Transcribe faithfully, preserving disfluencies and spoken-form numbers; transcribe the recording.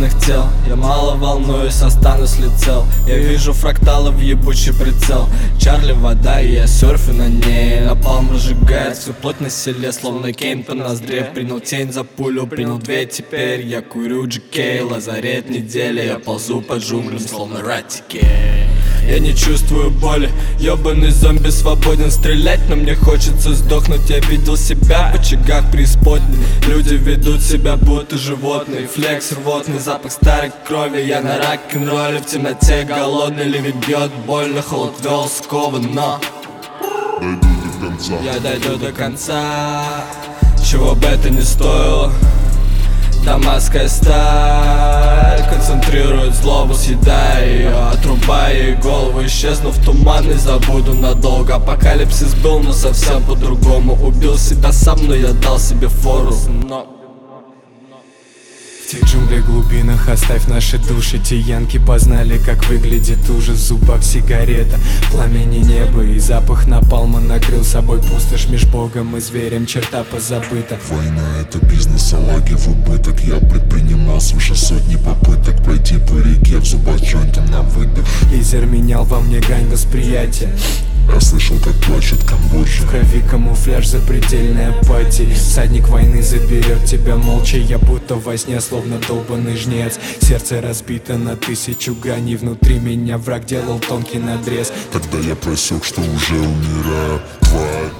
сломанных тел. Я мало волнуюсь, останусь ли цел. Я вижу фракталы в ебучий прицел. Чарли вода, и я серфю на ней. Напалм разжигает всю плоть на селе, словно Кейн по ноздре. Принял тень за пулю, принял две, теперь я курю джи кей. Лазарет недели, я ползу по джунглям, словно ратики. Я не чувствую боли, ёбаный зомби свободен стрелять, но мне хочется сдохнуть. Я видел себя в очагах преисподней. Люди ведут себя будто животные. Флекс рвотный, запах старой крови. Я на рок-н-ролле, в темноте голодный. Ливень бьет больно, холод вел скованно. Дойду до конца. Я дойду до конца, чего бы это ни стоило. Дамасская сталь концентрирует злобу, съедая ее, отрубая ей голову. Исчезну в туман и забуду надолго. Апокалипсис был, но совсем по-другому. Убил себя сам, но я дал себе фору. Но в тех джунглях глубинах оставь наши души. Те янки познали, как выглядит ужас. В зубах сигарета, пламени неба и запах напалма накрыл собой пустошь. Меж богом и зверем черта позабыта. Война — это бизнес, а лаги в убыток. Я предпринимал свыше сотни попыток пройти по реке в зубах джойнтом на выдох. Лизер менял во мне грань восприятия. Я слышал, как плачет Камбоджа. В крови камуфляж запредельной апатии. Всадник войны заберет тебя молча. Я будто во сне, словно долбанный жнец. Сердце разбито на тысячу граней. Внутри меня враг делал тонкий надрез. Тогда я просек, что уже умираю. Тварь,